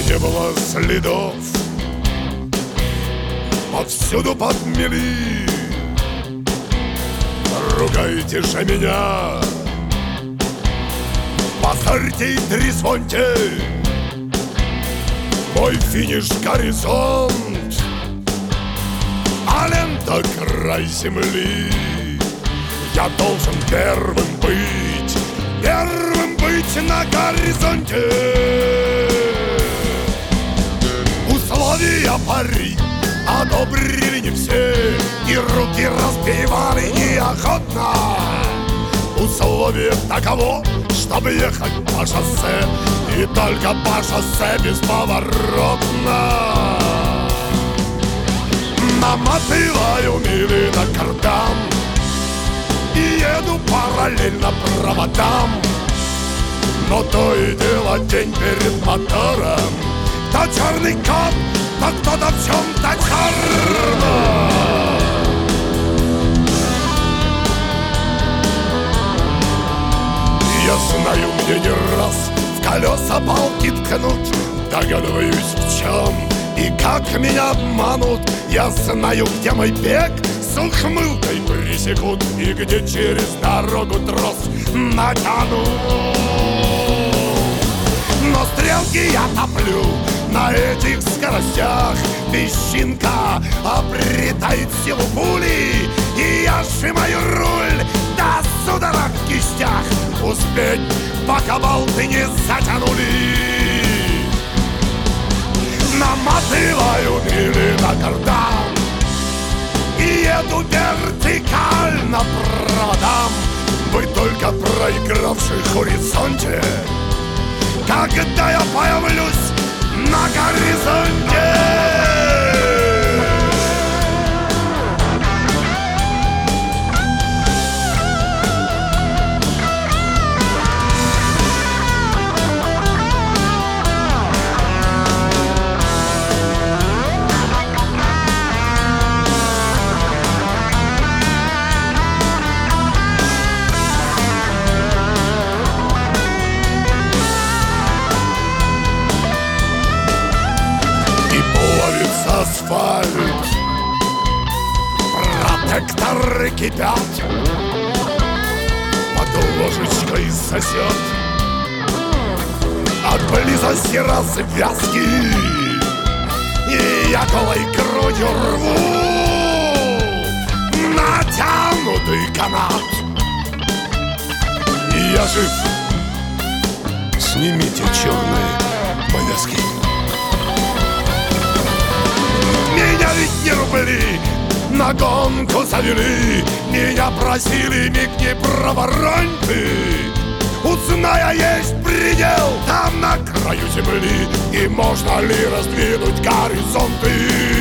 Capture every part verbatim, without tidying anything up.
не было следов, повсюду подмели. Ругайте же меня, позорьте и трезвоньте мой финиш — горизонт, а лента — край земли. Я должен первым быть, первым быть на горизонте. Условия пари одобрили не все, и руки разбивали неохотно. Условие таково, чтобы ехать по шоссе, и только по шоссе бесповоротно. Наматываю мили на кардан и еду параллельно проводам. Но то и дело день перед мотором, то черный кот, то кто-то в чем-то черном. Я знаю, мне не раз в колеса палки ткнут, догадываюсь в чем и как меня обманут. Я знаю, где мой бег с ухмылкой пресекут, и где через дорогу трос натянут. Но стрелки я топлю на этих скоростях, песчинка обретает силу пули, и я сжимаю руль до судорог в кистях. Успеть, пока болты не затянули. Наматываю мили на кардан и еду вертикально проводам. Вы только проигравший в горизонте, когда я появлюсь на горизонте. Асфальт, протекторы кипят, под ложечкой сосет от близости развязки, и я голой грудью рву натянутый канат. И я жив, снимите черные повязки. Меня ведь не рубли на гонку завели, меня просили миг не проворонь ты. Узная, есть предел там на краю земли, и можно ли раздвинуть горизонты.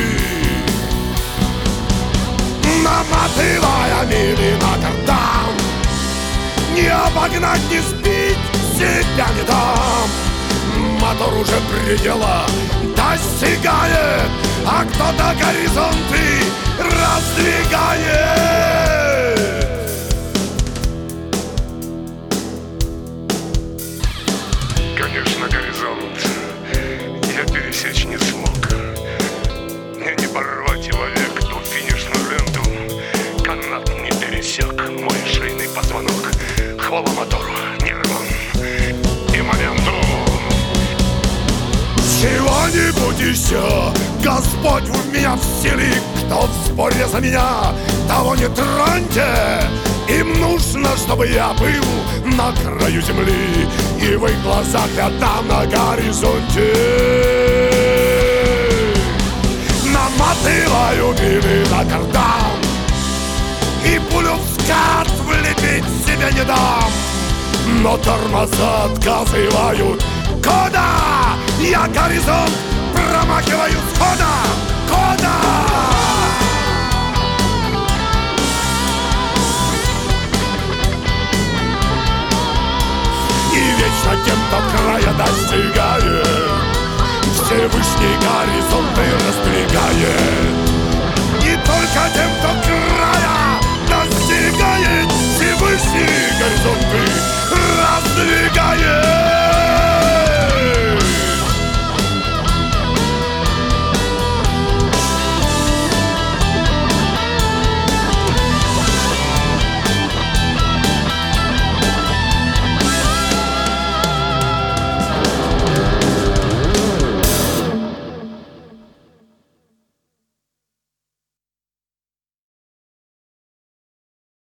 Наматывая мили на кардан, не обогнать, не сбить себя не дам. Мотор уже предела достигает, а кто-то горизонты раздвигает. Конечно, горизонт я пересечь не смог. Мне не порвать его век, ту финишную ленту канат не пересек мой шейный позвонок. Хвала мотору, не рван и моменту. Чего-нибудь еще, Господь в меня вселил. Кто в споре за меня, того не троньте. Им нужно, чтобы я был на краю земли, и в их глазах я там на горизонте. Наматываю мили на кардан и пулю в скат влепить себе не дам. Но тормоза отказывают. Кода! Я горизонт промахиваю схода! Кода! И вечно тем, кто края достигает, Всевышний горизонты